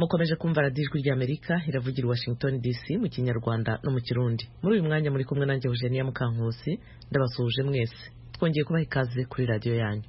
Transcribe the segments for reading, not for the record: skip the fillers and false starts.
mukomeje kumva radiyo ijwi ry'Amerika iravugira i Washington DC mu Kinyarwanda no mu Kirundi. Muri uyu mwanya muri kumwe nanjye Eugenia Mukankusi, ndabasuhuje mwese. Twongeye kubaha ikaze kuri radiyo yanyu.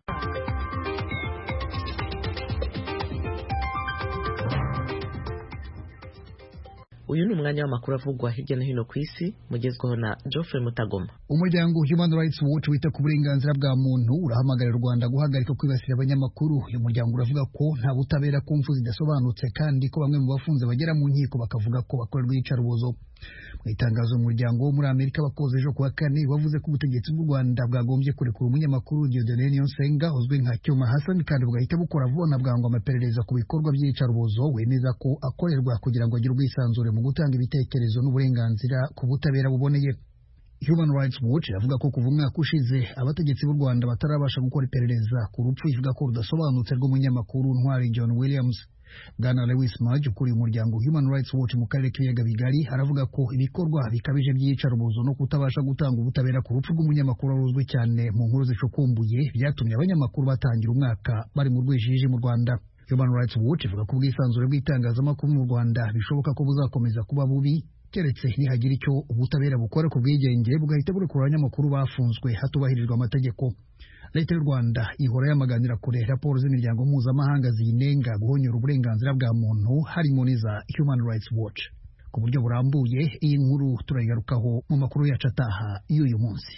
Uyu ni umwanya w'amakuru avugwa hirya no hino ku isi, mugezweho na Geoffrey Mutagoma. Umuryango Human Rights Watch wita ku burenganzira bwa muntu urahamagarira u Rwanda guhagarika kwibasira abanyamakuru. Uyu muryango uravuga ko nta butabera ku mfu zidasobanutse kandi ko bamwe mu bafunze bagera mu nkiko bakavuga ko bakorerwa iyicarubozo. Mu itangazo umuryango wo muri Amerika bakoze ejo kuwa kane bavuze ko ubutegetsi bw'u Rwanda bwagombye kurekura umunyamakuru Dieudonné Niyonsenga uzwi nka Cyuma Hassan kandi bugahita bukora vuba na bwangu amaperereza ku bikorwa by'iyicarubozo wemeza ko akorerwa kugira ngo agire ubwisanzure mu gutanga ibitekerezo n'uburenganzira ku butabera buboneye. Human Rights Watch iravuga ko kuva umwaka ushize abategetsi b'u Rwanda batarabasha gukora iperereza ku rupfu ivuga ko rudasobanutse rw'umunyamakuru Ntwari John Williams. Bwana Lewis Mudge ukuriye umuryango Human Rights Watch mu karere k'ibiyaga bigari aravuga ko ibikorwa bikabije by'iyicarubozo no kutabasha gutanga ubutabera ku rupfu rw'umunyamakuru uzwi cyane mu nkuru zicukumbuye byatumye abanyamakuru batangira umwaka bari mu rwijiji mu Rwanda. Human Rights Watch ivuga ko ubwisanzure bw'itangazamakuru mu Rwanda bishoboka ko buzakomeza kuba bubi keretse nihagira icyo ubutabera bukora ku bwigenge bugahita burekura abanyamakuru bafunzwe hatubahirijwe amategeko. Leta y'u Rwanda ihora yamaganira kure raporo z'imiryango mpuzamahanga ziyinenga guhonyora uburenganzira bwa muntu harimo n'iza Human Rights Watch. Ku buryo burambuye iyi nkuru turayigarukaho mu makuru yacu ataha y'uyu munsi.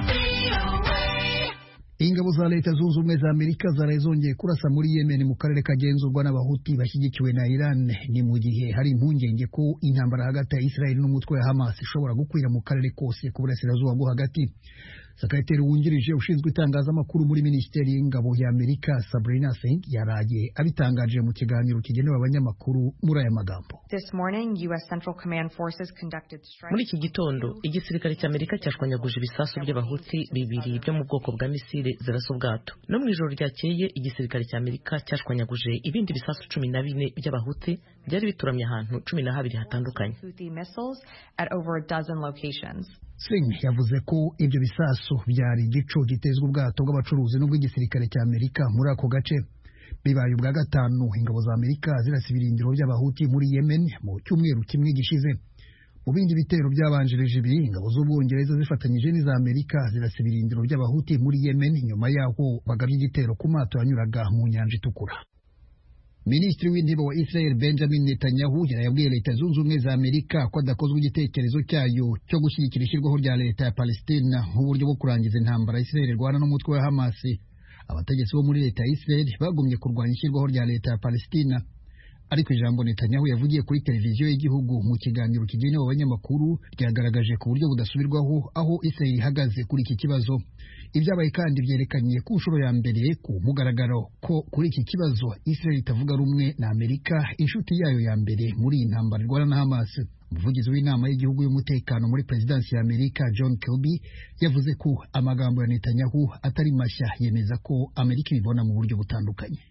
Ingabo za Leta Zunze Ubumwe za Amerika zaraye zongeye kurasa muri Yemen mu karere kagenzurwa n'abahuti bashyigikiwe na Iran. Ni mu gihe hari impungenge ko intambara hagati ya Israel n'umutwe wa Hamas ishobora gukwira mu karere kose ku burasirazuba bwo hagati. Sekretari wungirije ushinzwe itangazamakuru muri Minisiteri y'Ingabo ya Amerika Sabrina Singh yaraye abitangaje mu kiganiro kigenewe abanyamakuru muri aya magambo. Muri iki gitondo igisirikare cy'Amerika cyashwanyaguje ibisasu by'abahuti bibiri byo mu bwoko bwa misile zirasa ubwato. No mu ijoro ryakeye igisirikare cy'Amerika cyashwanyaguje ibindi bisasu 14 by'abahuti byari bituramye ahantu 12 hatandukanye. Singh yavuze ko ibyo bisasu byari igico gitezwe ubwato bw'abacuruzi n'ubw'igisirikare cy'Amerika muri ako gace. Bibaye ubwa gatanu ingabo za Amerika zirasa ibirindiro by'abahuti muri Yemen mu cyumweru kimwe gishize. Mu bindi bitero byabanjirije ibi ingabo z'Ubwongereza zifatanyije n'iza Amerika zirasa ibirindiro by'abahuti muri Yemen nyuma yaho bagabye igitero ku mato yanyuraga mu nyanja itukura. Minisitiri w'intebe wa Israel Benjamin Netanyahu yabwiye Leta Zunze Ubumwe za Amerika ko adakozwe igitekerezo cyayo cyo gushyigikira ishyirwaho rya leta ya Palestina nk'uburyo bwo kurangiza intambara Israel irwana n'umutwe wa Hamas. Abategetsi bo muri leta ya Israel bagumye kurwanya ishyirwaho rya leta ya Palestina, ariko ijambo Netanyahu yavugiye kuri televiziyo y'igihugu mu kiganiro kigenewe abanyamakuru ryagaragaje ku buryo budasubirwaho aho Israel ihagaze kuri iki kibazo. Ibyabaye kandi byerekanye ku nshuro ya mbere ku mugaragaro ko kuri iki kibazo Israel itavuga rumwe na Amerika, inshuti yayo ya mbere muri iyi ntambara irwana na Hamas. Umuvugizi w'inama y'igihugu y'umutekano muri Perezidansi ya Amerika John Kirby yavuze ko amagambo ya Netanyahu atari mashya, yemeza ko Amerika ibibona mu buryo butandukanye.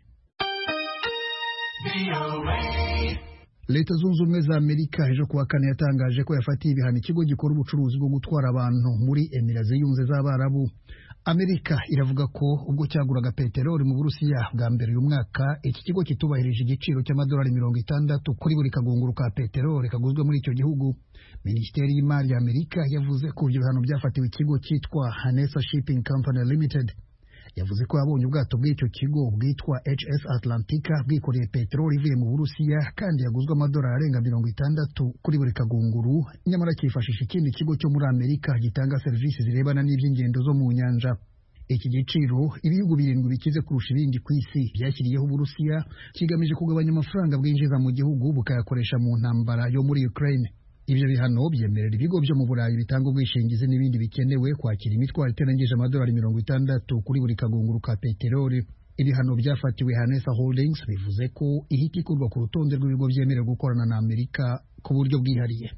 Leta Zunze Ubumwe za Amerika ejo kuwa kane yatangaje ko yafatiye ibihano ikigo gikora ubucuruzi bwo gutwara abantu muri Emirate Zunze z'Abarabu. Amerika iravuga ko ubwo cyaguraga peteroli mu Burusiya bwa mbere uyu mwaka iki kigo kitubahirije igiciro cy'amadolari 60 kuri buri kagunguru ka peteroli kaguzwe muri icyo gihugu. Minisiteri y'Imari ya Amerika yavuze ko ibyo bihano byafatiwe ikigo cyitwa Hanesa Shipping Company Limited. Yavuze ko yabonye ubwato bw'icyo kigo bwitwa HS Atlantica bwikoreye peteroli ivuye mu Burusiya kandi yaguzwe amadolari arenga 60 kuri buri kagunguru, nyamara cyifashisha ikindi kigo cyo muri Amerika gitanga serivisi zirebana n'iby'ingendo zo mu nyanja. Iki giciro ibihugu 7 bikize kurusha ibindi ku isi byashyiriyeho Burusiya kigamije kugabanya amafaranga bwinjiza mu gihugu bukayakoresha mu ntambara yo muri Ukraine. Ibyo bihano byemerera ibigo byo mu Burayi bitanga ubwishingizi n'ibindi bikenewe kwakira imitwaro itarengeje amadolari 60 kuri buri kagunguru ka peteroli. Ibihano byafatiwe Hanesa Holdings bivuze ko ihita ikurwa ku rutonde rw'ibigo byemerewe gukorana na Amerika ku buryo bwihariye.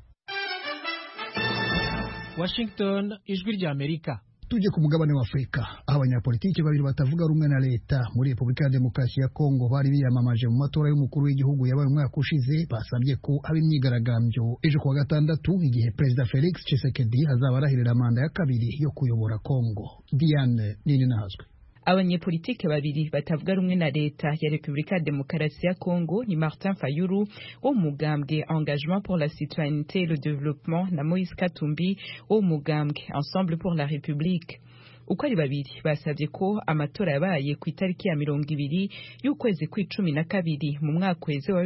Washington, ijwi rya Amerika. Tujye ku mugabane wa Afurika aho abanyapolitiki babiri batavuga rumwe na leta muri Repubulika ya Demokarasi ya Kongo bari biyamamaje mu matora y'umukuru w'igihugu yabaye umwaka ushize basabye ko haba imyigaragambyo ejo kuwa gatandatu igihe Perezida Felix Tshisekedi azaba arahirira manda ya kabiri yo kuyobora Kongo. Diane Nini Nahazwe. Abanyepolitike babiri batavuga rumwe na leta ya Republika ya Demokarasi ya Kongo ni Martin Fayulu wo mugambwe Engagement pour la Citoyenneté et le Développement na Moïse Katumbi wo mugambwe Ensemble pour la République. Uko ari babiri basabye ko amatora yabaye ku itariki ya 20 y'ukwezi kwa12 mu mwaka wa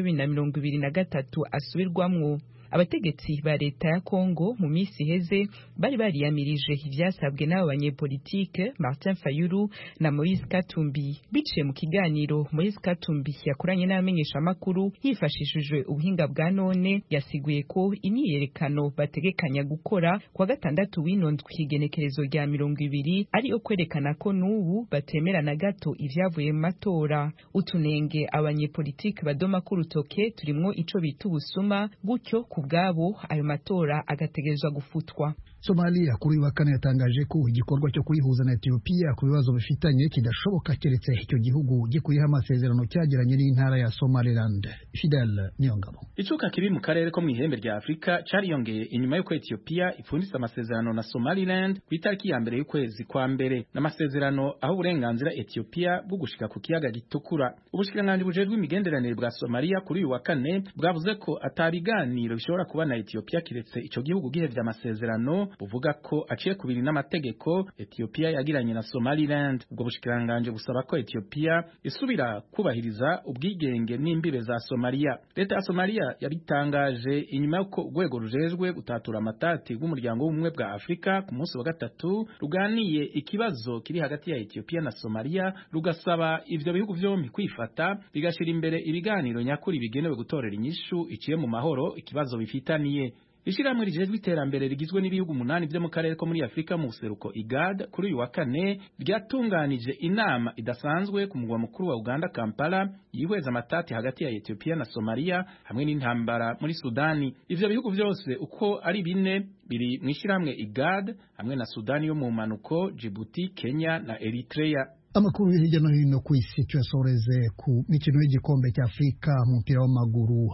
2023 asubirwamwo. Abategetsi ba leta ya Kongo mu misi heze bari bariyamirije ivyasabwe n'abo banyepolitike Martin Fayulu na Moïse Katumbi. Biciye mu kiganiro Moïse Katumbi yakoranye n'abamenyesha makuru hifashishijwe ubuhinga bwa none, yasiguye ko imyiyerekano bategekanya gukora kwa gatandatu w'inondwe igenekerezo rya 20 ari yo kwerekana ko n'ubu batemera na gato ivyavuye mu matora. Utunenge abanyepolitike badoma ku rutoke turimwo ico bita ubusuma, gutyo bwabo ayo matora agategerezwa gufutwa. Somalia kuri wa kane yatangaje ko igikorwa cyo kuyihuza na Ethiopia ku bibazo bifitanye kidashoboka keretse icyo gihugu gikuyeho amasezerano cyagiranye n'intara ya Somaliland. Fidel Nyongabo. Icuka kibi mu karere ko mu ihembe rya Afrika cariyongeye inyuma y'uko Ethiopia ipfunditse amasezerano na Somaliland ku itariki ya mbere y'ukwezi kwa mbere, n'amasezerano aho uburenganzira Ethiopia bwo gushika ku kiyaga gitukura. Ubushikiranganji bujejwe imigenderanire bwa Somalia kuri uyu wa kane bwavuze ko atabiganiro bishobora kuba na Ethiopia kiretse ico gihugu gihevye amasezerano buvuga ko aciye kubiri n'amategeko Ethiopia yagiranye na Somaliland. Ubwo bushikiranganje busaba ko Ethiopia isubira kubahiriza ubwigenge n'imbibe za Somalia. Leta ya Somalia yabitangaje inyuma y'uko urwego rujejwe gutatura amatati rw'umuryango w'ubumwe bwa Afrika ku munsi wa gatatu ruganiye ikibazo kiri hagati ya Ethiopia na Somalia, rugasaba ivyo bihugu vyombi kwifata bigashira imbere ibiganiro nyakuri bigenewe gutorera inyishu iciye mu mahoro ikibazo bifitaniye. Ishiramwe rijejwe iterambere rigizwe n'ibihugu 8 byo mu karere ko muri Afrika mu buseruko IGAD kuri uyu wa kane ryatunganije inama idasanzwe ku mugwa mukuru wa Uganda Kampala yihweza amatati hagati ya Ethiopia na Somalia hamwe n'intambara muri Sudani. Ivyo bihugu byose uko ari bine biri mu ishiramwe IGAD hamwe na Sudani yo mu manuko, Djibouti, Kenya na Eritrea. Amakuru hirya no hino ku isi tuyasoreze ku mikino y'igikombe cya Afrika mu mupira w'amaguru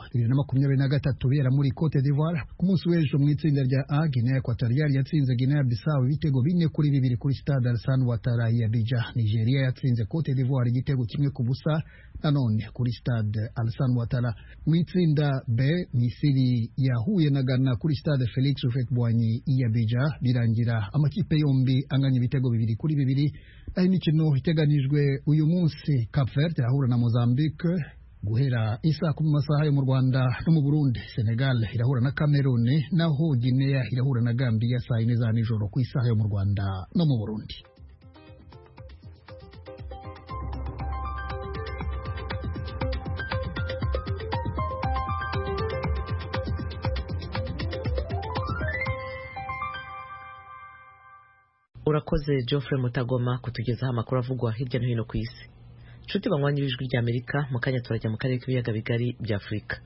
2023 bera muri Cote d'Ivoire. Ku munsi w'ejo mu itsinda rya A, Guinea Equatorial yatsinze Guinea Bissau ibitego 4-2 kuri Stade Alassane Ouattara ya Abidjan. Nigeria yatsinze Cote d'Ivoire igitego 1-0 nanone kuri Stade Alassane Ouattara. Mu itsinda B, Misiri yahuye na Ghana kuri Stade Félix Houphouët-Boigny ya Abidjan, birangira amakipe yombi anganya ibitego 2-2. Aho imikino iteganijwe uyu munsi, Cape Verde irahura na Mozambique guhera isa ku masaha yo mu Rwanda no mu Burundi. Senegal irahura na Cameroon, naho Guinea irahura na Gambia saa 4 za nijoro ku isaha yo mu Rwanda no mu Burundi. Urakoze Geoffrey Mutagoma kutugezaho amakuru avugwa hirya no hino ku isi. Nshuti banywanyi b'Ijwi rya Amerika, mu kanya turajya mu karere k'ibiyaga bigari bya Afrika.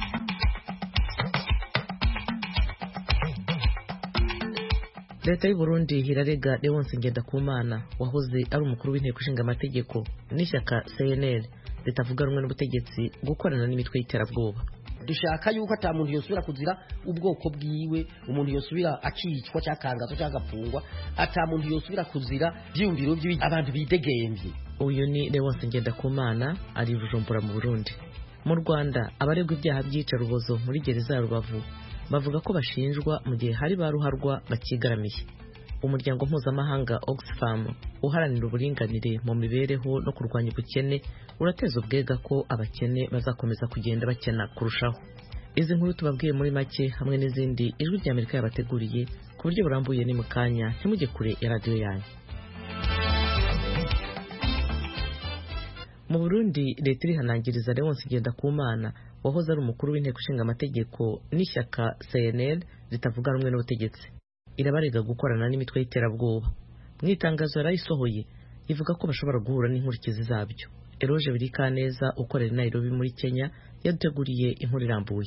Leta y'u Burundi irarega Leonce Ngendakumana wahoze ari umukuru w'inteko ishinga amategeko n'ishyaka CNL ritavuga rumwe n'ubutegetsi gukorana n'imitwe y'iterabwoba. Dushaka yuko ata muntu yosubira kuzira ubwoko bwiwe, umuntu yosubira akicwa cyakangazwa cyagapfungwa, ata muntu yosubira kuzira byumviro by'abantu bidegembye. Uyu ni Leonce Ngendakumana ari Bujumbura mu Burundi. Mu Rwanda abaregwa ibyaha byica rubozo muri gereza ya Rubavu bavuga ko bashinjwa mu gihe hari baruharwa bakigaramiye. Umuryango mpuzamahanga Oxfam uharanira uburinganire mu mibereho no kurwanya ubukene urateza ubwega ko abakene bazakomeza kugenda bakena kurushaho. Izi nkuru tubabwiye muri make hamwe n'izindi Ijwi rya Amerika yabateguriye ku buryo burambuye ni mu kanya, ntimujye kure ya radio yanyu. Mu Burundi leta irihanangiriza Leonce Ngendakumana wahoze ari umukuru w'inteko ishinga amategeko n'ishyaka CNL ritavuga rumwe n'ubutegetsi. Irabarega gukorana n'imitwe y'iterabwoba. Mu itangazo yarayisohoye ivuga ko bashobora guhura n'inkurikizi zabyo. Eroge Birikaneza ukorera Nairobi muri Kenya yaduteguriye inkuru irambuye.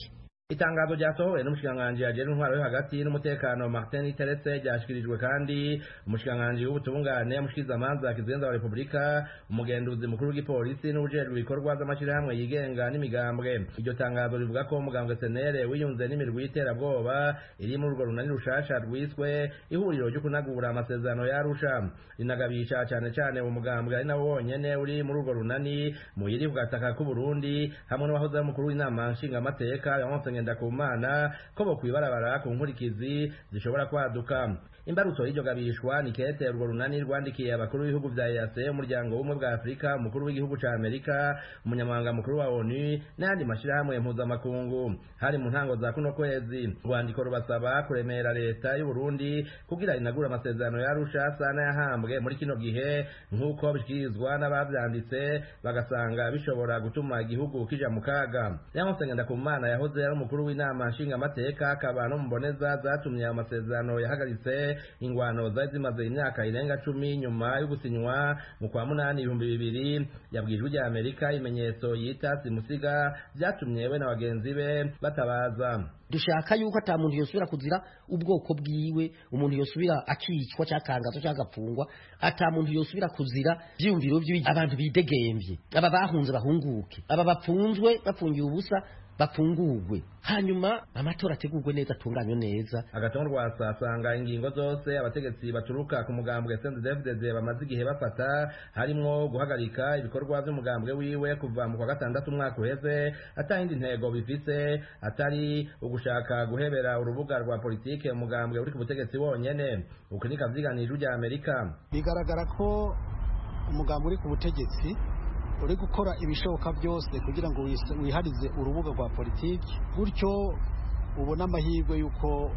Itangazo ryasohowe n'umushikiranganji ajejwe intwaro yo hagati n'umutekano Martin Teretse ryashikirijwe kandi umushikiranganji w'ubutungane mushikirizamanza kizigenza wa Republika umugenduzi mukuru w'igipolisi n'ubujejwe ibikorwa z'amashirahamwe yigenga n'imigambwe. Iryo tangazo rivuga ko umugambwe senere wiyunze n'imirwi y'iterabwoba iri muri urwo runani rushasha rwiswe ihuriro ryo kunagura amasezerano ya Arusha, rinagabisha cyane cyane umugambwe ari nawo wonyene uri muri urwo runani muyiri kugataka ku Burundi hamwe n'abahoze mukuru w'inama nshingamateka Ndakumana ko bokwibarabara ku nkurikizi zishobora kwaduka. Imbarutso y'iryo gabishwa ni kete urwo runani rwandikiye abakuru b'ibihugu vya EAC, umuryango w'ubumwe bwa Afrika, umukuru w'igihugu ca Amerika, umunyamabanga mukuru wa ONU n'andi mashirahamwe mpuzamakungu. Hari mu ntango za kuno kwezi rwandiko rubasaba kuremera leta y'u Burundi kugira inagura amasezerano ya Arusha sana yahambwe muri kino gihe nk'uko bishikirizwa n'abavyanditse bagasanga bishobora gutuma igihugu kija mu kaga. Ndakumana yahoze ari umukuru w'inama nshingamateka akaba no mboneza zatumye amasezerano yahagaritse ingwano zari zimaze imyaka irenga 10 nyuma yo gusinywa mu kwa 8/2000 yabwijwe rya Amerika imenyetso yita simusiga byatumye we na bagenzi be batabaza. Dushaka yuko ata muntu yosubira kuzira ubwoko bwiwe, umuntu yosubira akicwa cyakangazo cyagapfungwa, ata muntu yosubira kuzira byumviro by'abantu bidegembye, aba bahunze bahunguke, aba bapfunzwe bafungiye ubusa bapfungurwe, hanyuma amatora ategurwe neza atunganywe neza. Agatongo rwasasanga ingingo zose abategetsi baturuka ku mugambwe CNDD-FDD bamaze igihe bafata harimo guhagarika ibikorwa by'umugambwe wiwe kuva mu kwa 6 umwaka uheze atayindi ntego bifise atari ugushaka guhebera urubuga rwa politike umugambwe uri ku butegetsi wonyene. Uko nika vyiganije rya Amerika bigaragara ko umugambwe uri ku butegetsi uri gukora ibishoboka byose kugira ngo wiharize urubuga rwa politiki, gutyo ubona amahirwe yuko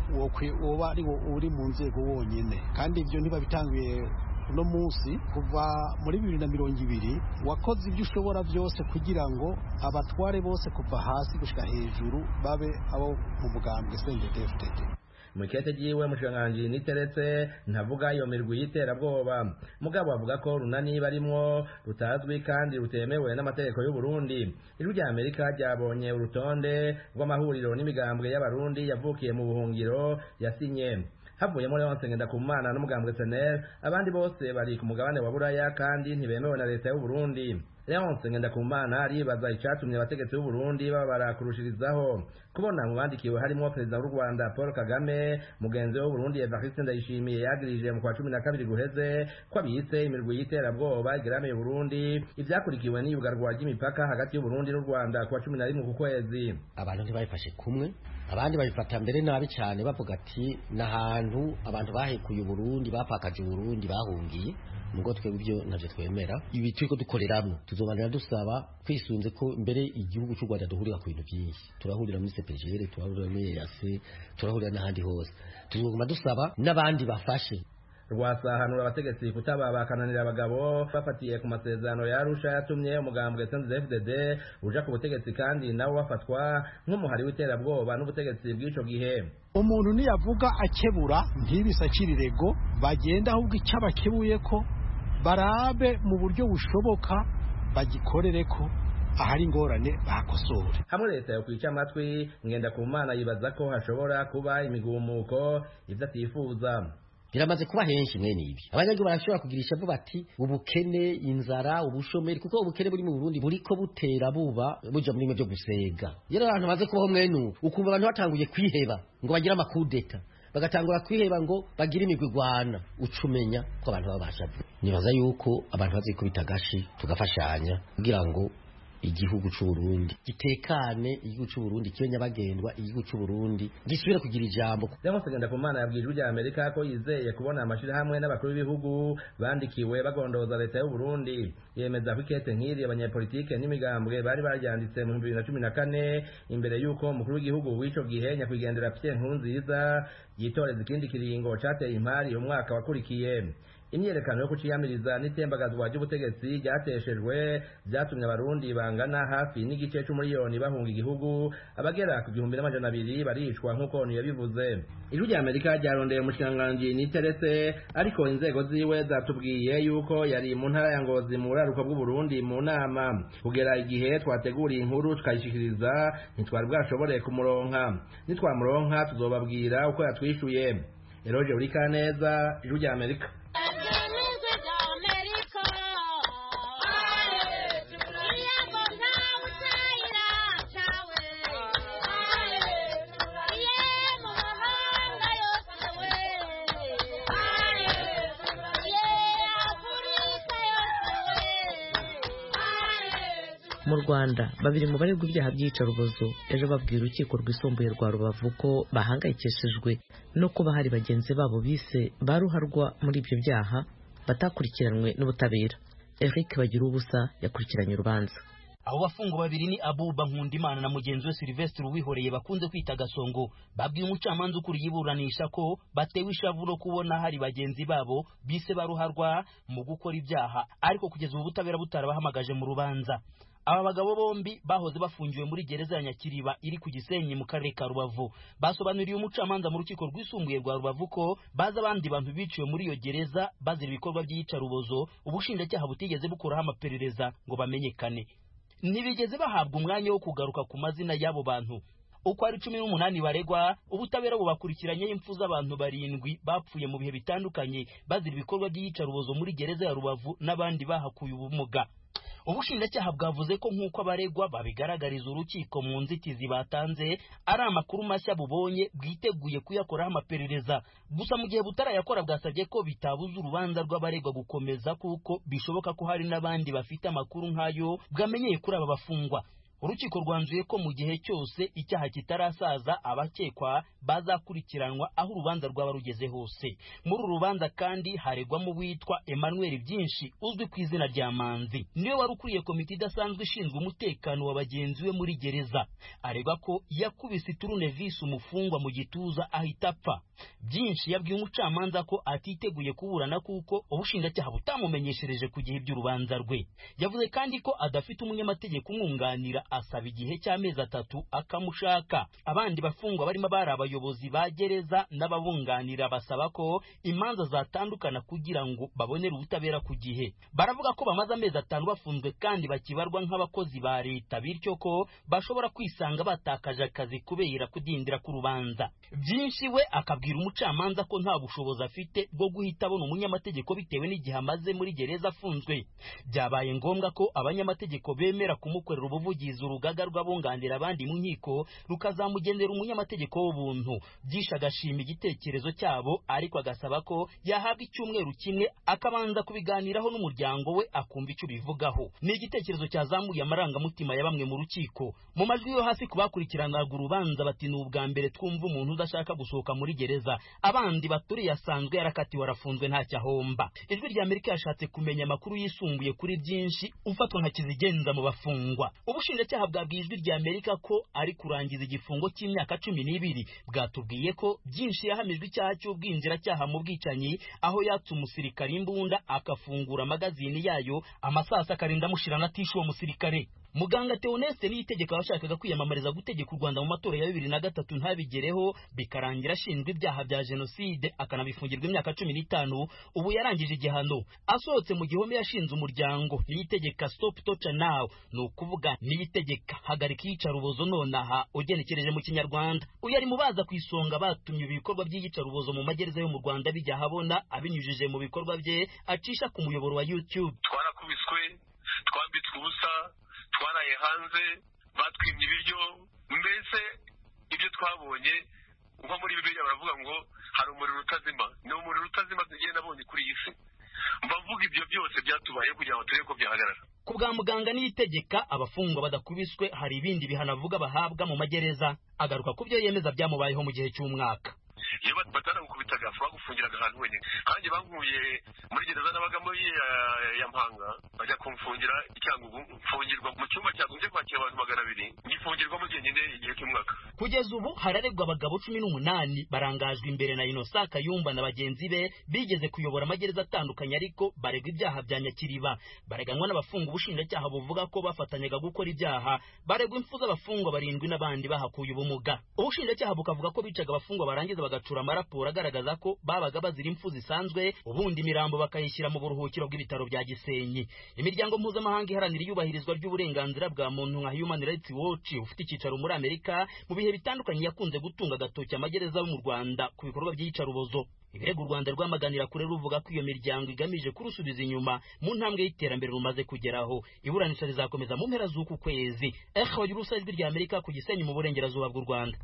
woba ari uri mu nzego wonyene. Kandi ibyo ntibabitanguye uno munsi, kuva muri 2020 wakoze ibyo ushobora byose kugira ngo abatware bose kuva hasi gushika hejuru babe abo mu mugambwe CNDD-FDD. Mukete jiwe mushikiranganji Niteretse ntavuga iyo mirwi y'iterabwoba, mugabo avuga ko runani barimwo rutazwi kandi rutemewe n'amategeko y'u Burundi. Ijwi rya Amerika ryabonye urutonde rw'amahuriro n'imigambwe y'abarundi yavukiye mu buhungiro yasinye. Havuyemo Leonce Ngendakumana n'umugambwe SNL, abandi bose bari ku mugabane wa Buraya kandi ntibemewe na leta y'u Burundi. Leonce Ngendakumana aribaza icatumye abategetsi b'u Burundi babara kurushirizaho kubona mu bandikiwe harimo perezida w'u Rwanda Paul Kagame, mugenzi w'u Burundi Evariste Ndayishimiye yagirije mu kwa 12 guheze ko abise imirwi y'iterabwoba igeramiye Burundi, ivyakurikiwe n'iyugarwa ry'imipaka hagati y'u Burundi n'u Rwanda kwa 11 ku kwezi. Abantu ntibafashe kumwe, abandi babifata mbere nabi cyane bavuga ati nahantu abantu bahekuye u Burundi bapakaje u Burundi bahungiye. Mugo twebwe ibyo navyo twemera, ibi turiko dukoreramwe tuzobanira dusaba kwisunze ko mbere igihugu cy'u Rwanda duhurira ku bintu byinshi, turahurira muri CPGL, turahurira muri EAC, turahurira n'ahandi hose, tuzoguma dusaba n'abandi bafashe. Rwasahanura abategetsi kutaba bakananira abagabo bafatiye ku masezerano ya Arusha yatumye umugambwe CNDD-FDD uja ku butegetsi kandi nawo wafatwa nk'umuhari w'iterabwoba n'ubutegetsi bw'ico gihe. Umuntu niyavuga akebura ntibisacirirego bagenda ahubwo icyabakebuye ko barabe mu buryo bushoboka bagikorere ko ahari ingorane bakosore. Hamwe leta yo kwica amatwi Ngendakumana yibaza ko hashobora kuba imigumuko ivyo atifuza. Biramaze kuba henshi mwene ibi. Abanyagihugu barashobora kugirisha vuba bati ubukene, inzara, ubushomeri, kuko ubukene buri mu Burundi buriko butera buba buja muri mwe byo gusega. Yero abantu baze kubaho mwene ukumva abantu batanguye kwiheba ngo bagira amakudeta, bagatangura kwiheba ngo bagira imigwigwana, ucumenya ko abantu babasha. Nibaza yuko abantu bazikubita gashi tugafashanya kugira ngo igihugu cy'u Burundi gitekane, igihugu cy'u Burundi cyenya bagendwa, igihugu cy'u Burundi gisubira kugira ijambo. Leonce Ngendakumana yabwijwe rya Amerika ko yizeye kubona amashira hamwe n'abakuru b'ibihugu bandikiwe bagondoza leta y'u Burundi. Yemeza ko ikete nk'iri abanyapolitike n'imigambwe bari baryanditse mu 2014 imbere yuko umukuru w'igihugu w'ico gihe nyakwigendera Pierre Nkurunziza yitoreza ikindi kiringo cateye impari umwaka wakurikiye. imyerekano yo kuciyamiriza n'itembagazwa ry'ubutegetsi ryateshejwe byatumye abarundi bangana hafi n'igice c'umuriyoni bahunga igihugu, abagera ku 1,200 baricwa nk'uko onu yabivuze. Ijwi rya Amerika ryarondeye umushikiranganji Niteretse, ariko inzego ziwe zatubwiye yuko yari mu ntara ya Ngozi mu buraruko bw'u Burundi mu nama. Kugera igihe twateguriye inkuru tukayishikiriza ntitwari bwashobore kumuronka. Nitwamuronka tuzobabwira uko yatwishuye. Eroje Urikaneza, Ijwi rya Amerika. Mu Rwanda babiri mu baregwa ibyaha by'iyicarubozo ejo babwira urukiko rwisumbuye rwa Rubavu ko bahangayikishijwe no kuba hari bagenzi babo bise baruharwa muri ibyo byaha batakurikiranwe n'ubutabera. Eric Bagirubusa yakurikiranye urubanza. Abo bafungwa babiri ni Abuba Nkundimana na mugenzi we Sylvestre Uwihoreye bakunze kwita Gasongo. Babwiye umucamanza ukuriye iburanisha ko batewe ishavu no kubona hari bagenzi babo bise baruharwa mu gukora ibyaha, ariko kugeza ubu butabera butarabahamagaje mu rubanza. Aba bagabo bombi bahoze bafungiwe muri gereza ya Nyakiriba iri ku Gisenyi mu karere ka Rubavu. Basobanuriye umucamanza mu rukiko rwisumbuye rwa Rubavu ko baza abandi bantu biciwe muri iyo gereza bazira ibikorwa by'iyicarubozo, ubushinjacyaha butigeze bukoraho amaperereza ngo bamenyekane. Ntibigeze bahabwa umwanya wo kugaruka ku mazina y'abo bantu. Uko ari 18 baregwa, ubutabera bubakurikiranyeho impfu z'abantu 7 bapfuye mu bihe bitandukanye bazira ibikorwa by'iyicarubozo muri gereza ya Rubavu n'abandi bahakuye ubumuga. Ubushinjacyaha bwavuze ko nk'uko abaregwa babigaragariza urukiko mu nzitizi batanze ari amakuru mashya bubonye bwiteguye kuyakoraho amaperereza. Gusa mu gihe butarayakora bwasabye ko bitabuza urubanza rw'abaregwa gukomeza kuko bishoboka ko hari n'abandi bafite amakuru nk'ayo bwamenyeye kuri aba bafungwa. Urukiko rwanzuye ko mu gihe cyose icyaha kitarasaza abakekwa bazakurikiranwa aho urubanza rwaba rugeze hose. Muri urubanza kandi haregwamo witwa Emmanuel Byinshi uzwi ku izina rya Manzi. Niwe wari ukuriye komite idasanzwe ishinzwe umutekano wa bagenzi we muri gereza. Aregwa ko yakubise turunevisi umufungwa mu gituza ahita apfa. Byinshi yabwiye umucamanza ko atiteguye kuburana kuko ubushinjacyaha butamumenyeshereje ku gihe by'urubanza rwe. Yavuze kandi ko adafite umunyamategeko umwunganira, asaba igihe cy'amezi 3 akamushaka. Abandi bafungwa barimo bari abayobozi ba gereza n'ababunganira basaba ko imanza zatandukana kugira ngo babonere ubutabera ku gihe. Baravuga ko bamaze amezi 5 bafunzwe kandi bakibarwa nk'abakozi ba leta, bityo ko bashobora kwisanga batakaje akazi kubera kudindira ku rubanza. Byinshi we akabwira umucamanza ko nta bushobozi afite bwo guhita abona umunyamategeko bitewe n'igihe amaze muri gereza afunzwe. Byabaye ngombwa ko abanyamategeko bemera kumukorera ubuvugizi urugaga rw'abunganira abandi mu nkiko rukazamugendera umunyamategeko w'ubuntu. Byisha agashima igitekerezo cyabo, ariko agasaba ko yahabwa icyumweru kimwe akabanza kubiganiraho n'umuryango we akumva icyo bivugaho. Ni igitekerezo cyazamuye amarangamutima ya bamwe mu rukiko. Mu majwi yo hasi kubakurikiranaga urubanza bati ni ubwa mbere twumva umuntu udashaka gusohoka muri gereza. Abandi baturiye asanzwe yarakatiwe arafunzwe nta cyahomba. Ijwi rya Amerika yashatse kumenya amakuru yisumbuye kuri Byinshi ufatwa nka kizigenza mu bafungwa. Ubushinjacyaha bwabwiye Ijwi rya Amerika ko ari kurangiza igifungo cy'imyaka 12. Bwatubwiye ko Byinshi yahamijwe icyaha cy'ubwinjiracyaha mu bwicanyi aho yatse umusirikare imbunda akafungura magazini yayo amasasa akarinda mushirana atishe uwo musirikare. Muganga Theoneste Niyitegeka washakaga kwiyamamariza gutegeka u Rwanda mu matora ya 2003 ntabigereho bikarangira ashinzwe ibyaha bya genocide akanabifungirwa imyaka 15. Ubu yarangije igihano asohotse mu gihome yashinze umuryango Niyitegeka Stop Torture Now, no kuvuga Niyitegeka hagarika iyicarubozo nonaha ugenekereje mu Kinyarwanda. Uyu ari mubaza kwisonga batumye ibikorwa by'iyicarubozo mu magereza yo mu Rwanda bijya habona abinyujije mu bikorwa bye acisha ku muyoboro wa YouTube. Twarakubiswe, twambitswe ubusa, twaraye hanze, batwimye ibiryo, mbese ibyo twabonye nko muri Bibiliya baravuga ngo hari umuriro utazima. Ni umuriro utazima tugenda nabonye kuri iyi si. Mbavuga ibyo byose byatubaye kugira ngo turebe ko byahagarara. Ku bwa muganga Niyitegeka abafungwa badakubiswe hari ibindi bihanavuga bahabwa mu magereza. Agaruka ku byo yemeza byamubayeho mu gihe cy'umwaka. Iyo bataragukubitaga bagufungiraga ahantu ahantu wenyine kandi bankuye muri gereza nabagamo ya Mpanga bajya kumfungira icyangugu mfungirwa mu cyumba cyagombye kwakira abantu 200 ngifungirwa mu gihe igihe cy'umwaka. Kugeza ubu hararegwa abagabo 18 barangajwe imbere na Innocent Kayumba na bagenzi be bigeze kuyobora amagereza atandukanye ariko baregwa ibyaha bya Nyakiriba. Bareganwa n'abafunga ubushinjacyaha buvuga ko bafatanyaga gukora ibyaha, baregwa impfu z'abafungwa 7 n'abandi bahakuye ubumuga. Ubushinjacyaha bukavuga ko bicaga abafungwa barangiza bagacura amaraporo agaragaza ko babaga bazira impfu zisanzwe, ubundi imirambo bakayishyira mu buruhukiro bw'ibitaro bya Gisenyi. Imiryango mpuzamahanga iharanira iyubahirizwa ry'uburenganzira bwa muntu nka Human Rights Watch ufite icyicaro muri Amerika mu bihe bitandukanye yakunze gutunga agatoki amagereza yo mu Rwanda ku bikorwa by'iyicarubozo. Ibirego u Rwanda rwamaganira kure ruvuga ko iyo miryango igamije kurusubiza inyuma mu ntambwe y'iterambere rumaze kugeraho. Iburanisha rizakomeza mu mpera z'uku kwezi. Bagira Ijwi rya Amerika ku Gisenyi mu burengerazuba bw'u Rwanda.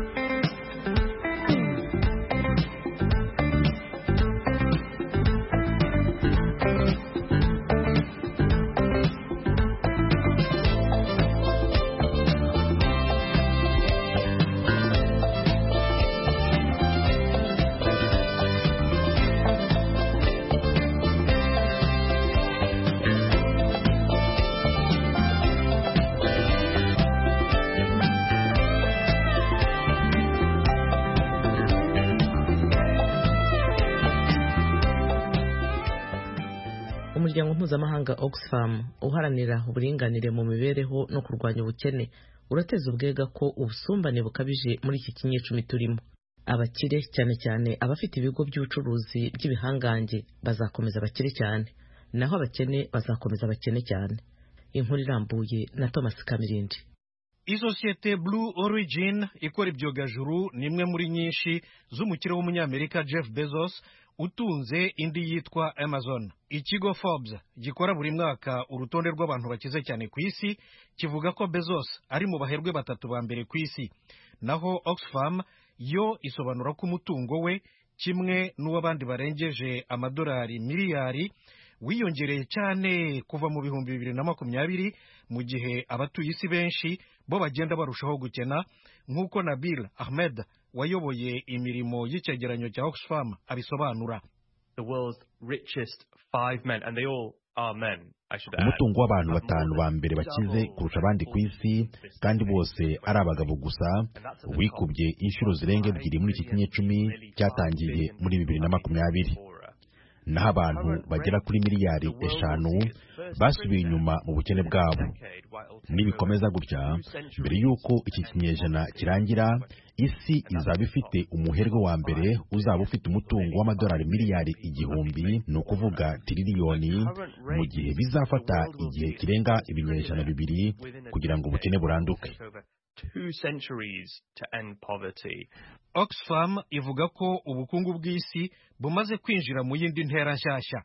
Umuryango mpuzamahanga Oxfam uharanira uburinganire mu mibereho no kurwanya ubukene urateza ubwega ko ubusumbane bukabije muri iki kinyecumi turimo. Abakire cyane cyane abafite ibigo by'ubucuruzi by'ibihangange bazakomeza bakire cyane, naho abakene bazakomeza bakene cyane. Inkuru irambuye na Thomas Kamirindi. Isosiyete Blue Origin ikora ibyogajuru ni imwe muri nyinshi z'umukire w'umunyamerika Jeff Bezos utunze indi yitwa Amazon. Ikigo Forbes gikora buri mwaka urutonde rw'abantu bakize cyane ku isi kivuga ko Bezos ari mu baherwe 3 ba mbere ku isi, naho Oxfam yo isobanura ko umutungo we kimwe n'uw'abandi barengeje amadolari miliyari wiyongereye cyane kuva mu 2020 mu gihe abatuye isi benshi bo bagenda barushaho gukena, nk'uko Nabil Ahmed wayoboye imirimo y'icyegeranyo cya Oxfam abisobanura. The world's richest 5 men and they all are men. Umutungo w'abantu 5 ba mbere bakize kurusha abandi ku isi kandi bose ari abagabo gusa wikubye inshuro zirenga 2 muri iki kinyecumi cyatangiye muri 2020. Naho abantu bagera kuri miliyari 5 basubiye inyuma mu bukene bwabo. Nibikomeza gutya, mbere yuko iki kinyejana kirangira, isi izaba ifite umuherwe wa mbere uzaba ufite umutungo w'amadolari miliyari 1,000, ni ukuvuga triliyoni, mu gihe bizafata igihe kirenga ibinyejana 2 kugira ngo ubukene buranduke. 2 centuries to end poverty. Oxfam ivuga ko ubukungu bw'isi bumaze kwinjira mu yindi ntera nshyashya.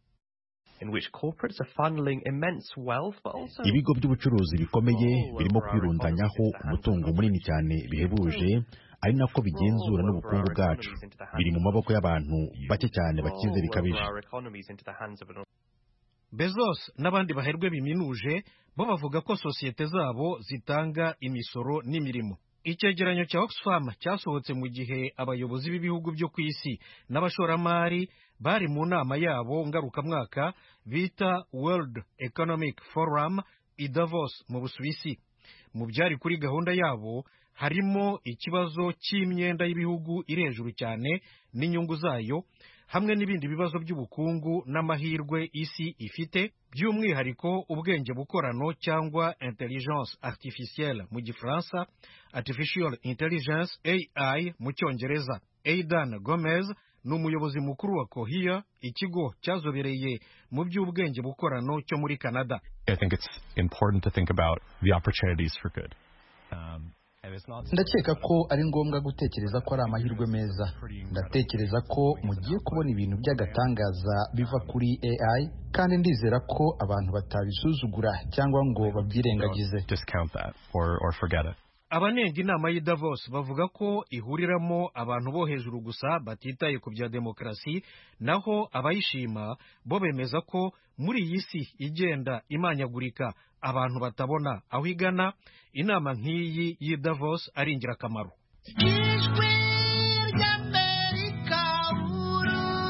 In which corporates are funneling immense wealth, but also ibigo by'ubucuruzi bikomeye birimo kwirundanyaho umutungo munini cyane bihebuje, ari nako bigenzura n'ubukungu bwacu. Biri mu maboko y'abantu bake cyane bakize bikabije. Bezos n'abandi baherwe biminuje bo bavuga ko sosiyete zabo zitanga imisoro n'imirimo. Icyegeranyo cya Oxfam cyasohotse mu gihe abayobozi b'ibihugu byo ku isi n'abashoramari bari mu nama yabo ngarukamwaka bita World Economic Forum i Davos mu Busuwisi. Mu byari kuri gahunda yabo harimo ikibazo cy'imyenda y'ibihugu iri hejuru cyane n'inyungu zayo, hamwe n'ibindi bibazo by'ubukungu n'amahirwe isi ifite, by'umwihariko ubwenge bukorano cyangwa intelligence artificielle mu Gifaransa, artificial intelligence AI mu Cyongereza. Aidan Gomez ni umuyobozi mukuru wa Cohere, ikigo cyazobereye mu by'ubwenge bukorano cyo muri Canada. I think it's important to think about the opportunities for good. Ndakeka ko ari ngombwa gutekereza ko ari amahirwe meza. Ndatekereza ko mugiye kubona ibintu by'agatangaza biva kuri AI, kandi ndizera ko abantu batabisuzugura cyangwa ngo babyirengagize. Discount that or forget it. Abanenga inama y'i Davos bavuga ko ihuriramo abantu bo hejuru gusa batitaye ku bya demokarasi, naho abayishima bo bemeza ko muri iyi si igenda imanyagurika abantu batabona aho igana, inama nk'iyi y'i Davos ari ingirakamaro.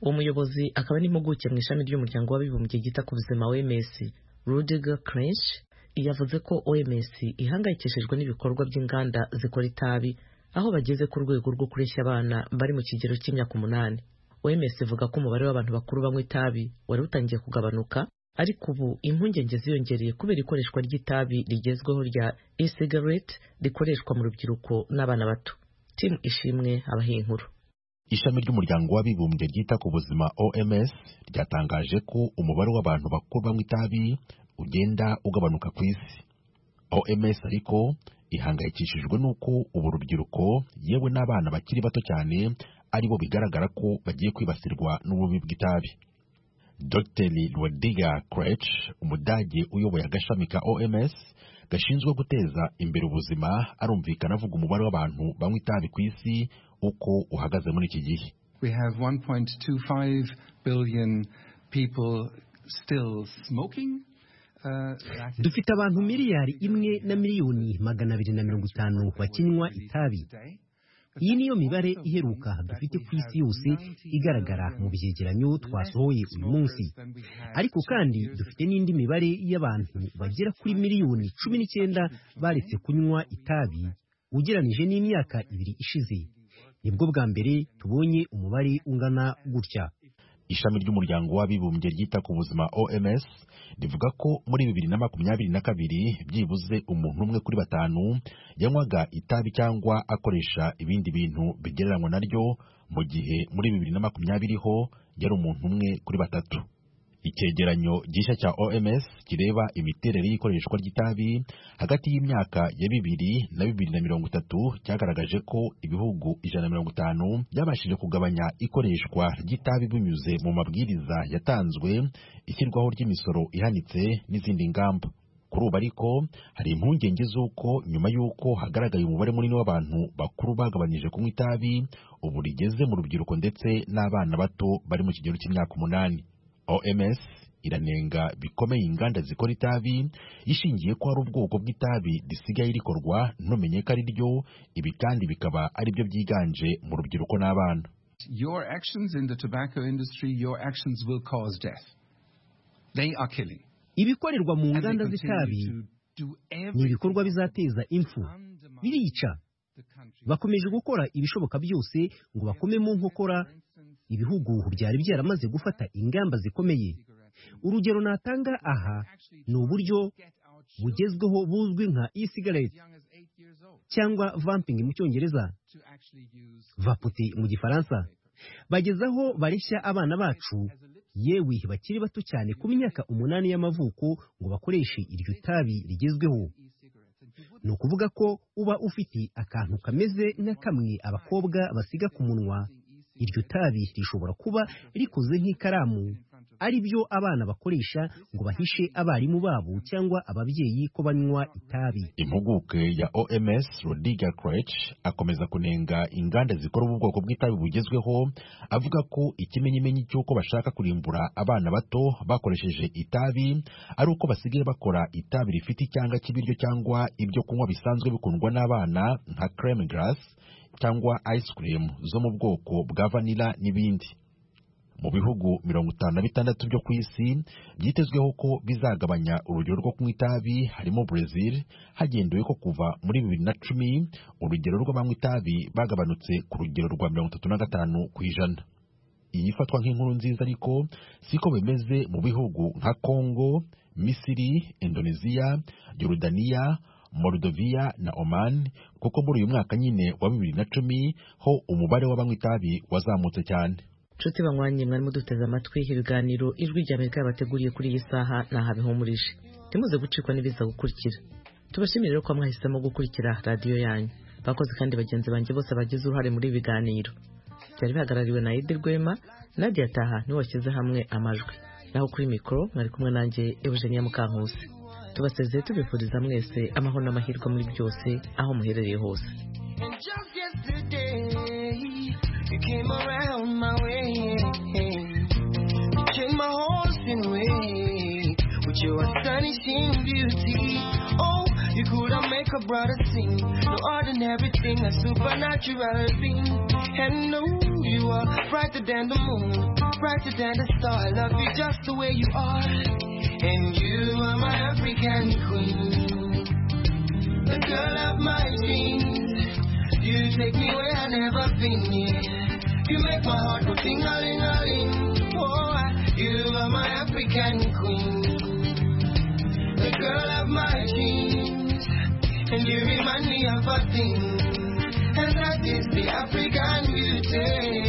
umuyobozi akaba n'impuguke mu ishami ry'umuryango w'abibumbye ryita ku buzima OMS Rudiger Krensch yavuze ko OMS ihangayikishijwe n'ibikorwa by'inganda zikora itabi aho bageze ku rwego rwo kureshya abana bari mu kigero cy'imyaka 8. OMS ivuga ko umubare w'abantu bakuru banywa itabi wari utangiye kugabanuka, ariko ubu impungenge ziyongereye kubera ikoreshwa ry'itabi rigezweho rya e-cigarette rikoreshwa mu rubyiruko n'abana bato. Tim Ishimwe abahiye inkuru. Ishami ry'umuryango w'abibumbye ryita ku buzima OMS ryatangaje ko umubare w'abantu bakuru banywa itabi ugenda ugabanuka ku isi. OMS ariko ihangayikishijwe n'uko ubu rubyiruko yewe n'abana bakiri bato cyane aribo bigaragara ko bagiye kwibasirwa n'ububi bw'itabi. Dr. Rudiger Kretsch, umudage uyoboye agashami ka OMS gashinzwe guteza imbere ubuzima, arumvikana avuga umubare w'abantu banywa itabi ku isi uko uhagaze muri iki gihe. We have 1.25 billion people still smoking. Dufite abantu miliyari 1,250,000 bakinywa itabi. Iyi niyo mibare iheruka dufite ku isi yose igaragara mu byegeranyo twasohoye uyu munsi. Ariko kandi dufite n'indi mibare y'abantu bagera kuri miliyoni 19 baretse kunywa itabi ugeranije n'imyaka 2 ishize. Nibwo bwa mbere tubonye umubare ungana gutya. Ishami ry'umuryango w'abibumbye ryita ku buzima OMS rivuga ko muri 2022 byibuze umuntu umwe kuri 5 yanywaga itabi cyangwa akoresha ibindi bintu bigereranywa naryo, mu gihe muri 2020 ho yari umuntu umwe kuri 3. Icyegeranyo gishya cya OMS kireba imiterere y'ikoreshwa ry'itabi hagati y'imyaka ya 2000 na 2030 cyagaragaje ko ibihugu 150 byabashije kugabanya ikoreshwa ry'itabi binyuze mu mabwiriza yatanzwe, ishyirwaho ry'imisoro ihanitse n'izindi ngamba. Kuri ubu ariko hari impungenge z'uko nyuma y'uko hagaragaye umubare munini w'abantu bakuru bagabanyije kunywa itabi, ubu rigeze mu rubyiruko ndetse n'abana bato bari mu kigero cy'imyaka 8. OMS iranenga bikomeye inganda zikora itabi ishingiye ko hari ubwoko bw'itabi risigaye rikorwa ntumenye ko ari ryo, ibi kandi bikaba ari byo byiganje mu rubyiruko n'abana. Your actions in the tobacco industry, your actions will cause death. They are killing. Ibikorerwa mu nganda z'itabi ni ibikorwa bizateza impfu, birica. Bakomeje gukora ibishoboka byose ngo bakome mu nkokora ibihugu byari byaramaze gufata ingamba zikomeye. Urugero natanga aha ni uburyo bugezweho buzwi nka e-cigarette cyangwa vamping mu Cyongereza, vapote mu Gifaransa. Bagezaho bareshya abana bacu yewe bakiri bato cyane ku myaka 8 y'amavuko ngo bakoreshe iryo tabi rigezweho. Ni ukuvuga ko uba ufite akantu kameze nka kamwe abakobwa basiga ku munwa. Iryo tabi rishobora kuba rikoze nk'ikaramu, ari byo abana bakoresha ngo bahishe abarimu babo cyangwa ababyeyi ko banywa itabi. Impuguke ya OMS Rudiger Kretsch akomeza kunenga inganda zikora ubu bwoko bw'itabi bugezweho, avuga ko ikimenyimenyi cy'uko bashaka kurimbura abana bato bakoresheje itabi ari uko basigaye bakora itabi rifite icyanga cy'ibiryo cyangwa ibyo kunywa bisanzwe bikundwa n'abana nka creme glace cyangwa ice cream zo mu bwoko bwa vanilla n'ibindi. Mu bihugu 56 byo ku isi byitezweho ko bizagabanya urugero rwo kunywa itabi harimo Brazil, hagendewe ko kuva muri 2010 urugero rw'abanywa itabi bagabanutse ku rugero rwa 35%. Iyi ifatwa nk'inkuru nziza, ariko siko bimeze mu bihugu nka Congo, Misiri, Indonesia, Jordania, Moldovia na Oman, kuko muri uyu mwaka nyine wa 2010 ho umubare w'abanywa itabi wazamutse cyane. Nshuti banywanyi, mwari muduteze amatwi ibiganiro Ijwi ry'Amerika yabateguriye kuri iyi saha nahabihumurije. Timuze gucikwa n'ibiza gukurikira. Tubashimire rero ko mwahisemo gukurikira radio yanyu. Bakoze kandi bagenzi banjye bose bagize uruhare muri ibiganiro. Byari bihagarariwe na Edi Rwema, Nadia Taha niwe washyize hamwe amajwi. Naho kuri mikoro mwari kumwe nanjye Eugenia Mukankusi. Tubasezeye tubifuriza mwese amahoro n'amahirwe muri byose aho muherereye hose. You came around my way, you changed my whole spin way with your astonishing beauty. Oh, you couldn't make a brother sing, no ordinary thing, a supernatural being. And no, you are brighter than the moon, brighter than the star. I love you just the way you are. And you are my African queen, the girl of my dreams. You take me where I've never been, yeah. You make my heart go ting-a-ling-a-ling. Oh, you are my African queen, the girl of my dreams. And you remind me of a thing, and that is the African beauty.